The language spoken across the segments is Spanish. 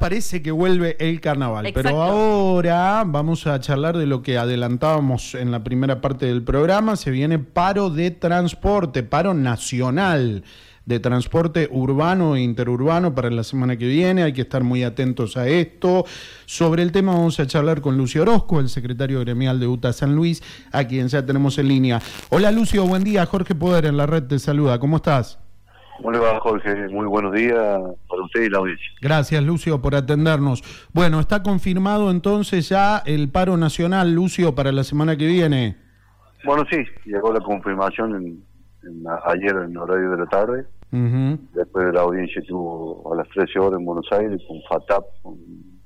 parece que vuelve el carnaval. Exacto. Pero ahora vamos a charlar de lo que adelantábamos en la primera parte del programa. Se viene paro de transporte, paro nacional de transporte urbano e interurbano para la semana que viene. Hay que estar muy atentos a esto. Sobre el tema vamos a charlar con Lucio Orozco, el secretario gremial de UTA San Luis, a quien ya tenemos en línea. Hola Lucio, buen día. Jorge Poder en la red te saluda. ¿Cómo estás? ¿Cómo le va, Jorge? Muy buenos días para usted y la audiencia. Gracias, Lucio, por atendernos. Bueno, ¿está confirmado entonces ya el paro nacional, Lucio, para la semana que viene? Bueno, sí, llegó la confirmación ayer en horario de la tarde. Después de la audiencia estuvo a las 13 horas en Buenos Aires con FATAP, con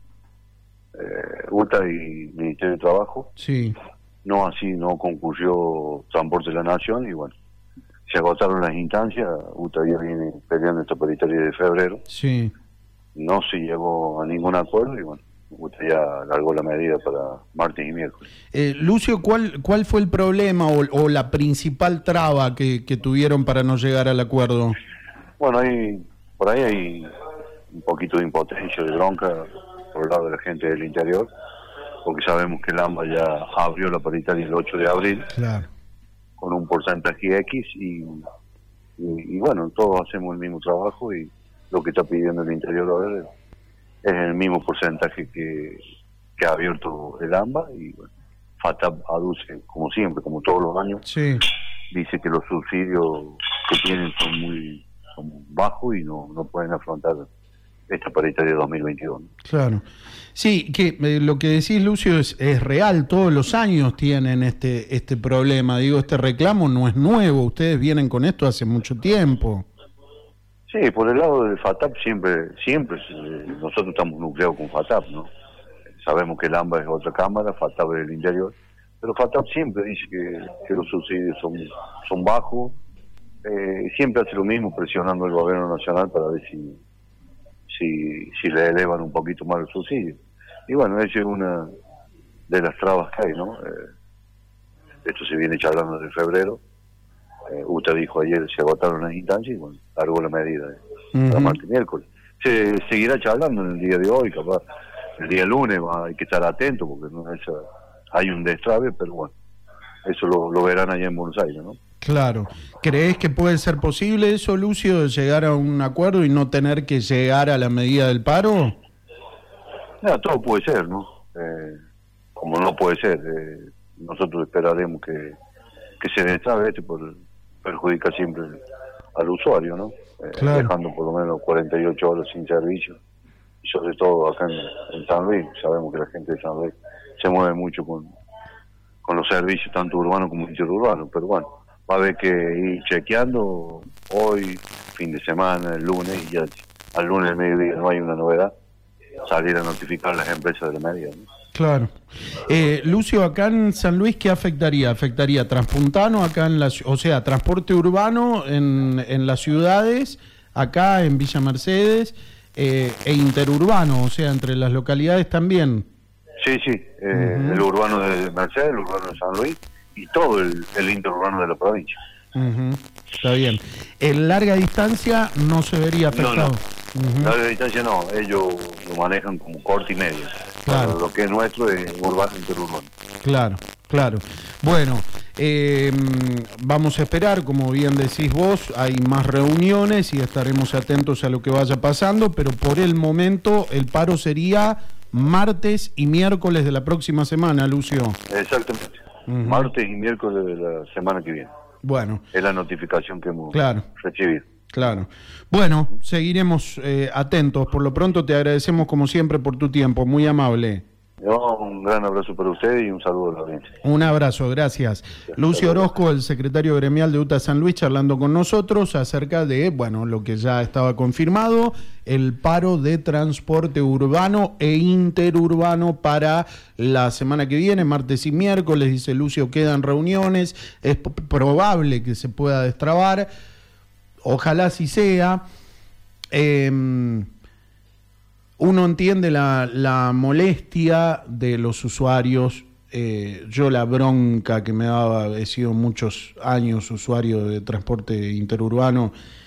UTA y Ministerio de Trabajo. Sí. No así, no concurrió Transporte de la Nación y bueno, se agotaron las instancias. UTA ya viene peleando esta paritaria de febrero. Sí. No se llegó a ningún acuerdo y bueno, UTA ya largó la medida para martes y miércoles. Lucio, ¿cuál fue el problema o la principal traba que tuvieron para no llegar al acuerdo? Bueno, por ahí hay un poquito de impotencia, de bronca por el lado de la gente del interior, porque sabemos que el AMBA ya abrió la paritaria el 8 de abril. Claro. Con un porcentaje X y bueno, todos hacemos el mismo trabajo y lo que está pidiendo el interior ahora es el mismo porcentaje que ha abierto el AMBA y bueno, FATAP aduce, como siempre, como todos los años, Sí. dice que los subsidios que tienen son bajos y no pueden afrontar esta paritaria de 2022. Claro. Sí, que lo que decís, Lucio, es real. Todos los años tienen este problema. Digo, este reclamo no es nuevo. Ustedes vienen con esto hace mucho tiempo. Sí, por el lado del FATAP siempre nosotros estamos nucleados con FATAP, ¿no? Sabemos que el AMBA es otra cámara, FATAP es el interior, pero FATAP siempre dice que los subsidios son bajos. Siempre hace lo mismo, presionando al gobierno nacional para ver si le elevan un poquito más el subsidio. Y bueno, esa es una de las trabas que hay, ¿no? Esto se viene charlando desde febrero. UTA dijo ayer, se agotaron las instancias y bueno, largó la medida para martes y miércoles. Se seguirá charlando en el día de hoy, capaz el día lunes hay que estar atento porque no hay un destrave, pero bueno, eso lo verán allá en Buenos Aires, ¿no? Claro. ¿Crees que puede ser posible eso, Lucio, de llegar a un acuerdo y no tener que llegar a la medida del paro? No, todo puede ser, ¿no? Como no puede ser, nosotros esperaremos que se destrabe por perjudicar siempre al usuario, ¿no? Claro. Dejando por lo menos 48 horas sin servicio, y sobre todo acá en San Luis. Sabemos que la gente de San Luis se mueve mucho con los servicios tanto urbanos como interurbanos, pero bueno, va a haber que ir chequeando hoy, fin de semana, el lunes, y ya al lunes al mediodía no hay una novedad, salir a notificar a las empresas de la medida, ¿no? Claro. Lucio, acá en San Luis, ¿qué afectaría? ¿Afectaría Transpuntano acá o sea, transporte urbano en las ciudades, acá en Villa Mercedes, e interurbano, o sea, entre las localidades también? Sí, el urbano de Mercedes, el urbano de San Luis y todo el interurbano de la provincia. Está bien. En larga distancia no se vería afectado. No. Larga distancia no, ellos lo manejan como corta y media. Claro. Lo que es nuestro es urbano e interurbano. Claro. Bueno, vamos a esperar, como bien decís vos, hay más reuniones y estaremos atentos a lo que vaya pasando, pero por el momento el paro sería martes y miércoles de la próxima semana, Lucio. Exactamente. Martes y miércoles de la semana que viene. Bueno. Es la notificación que hemos recibido. Claro. Bueno, seguiremos atentos. Por lo pronto te agradecemos como siempre por tu tiempo, muy amable. Un gran abrazo para usted y un saludo a la audiencia. Un abrazo, gracias. Lucio Orozco, el secretario gremial de UTA San Luis, charlando con nosotros acerca de, bueno, lo que ya estaba confirmado, el paro de transporte urbano e interurbano para la semana que viene, martes y miércoles. Dice Lucio, quedan reuniones, es probable que se pueda destrabar, ojalá así sea. Uno entiende la molestia de los usuarios. Yo la bronca que me daba, he sido muchos años usuario de transporte interurbano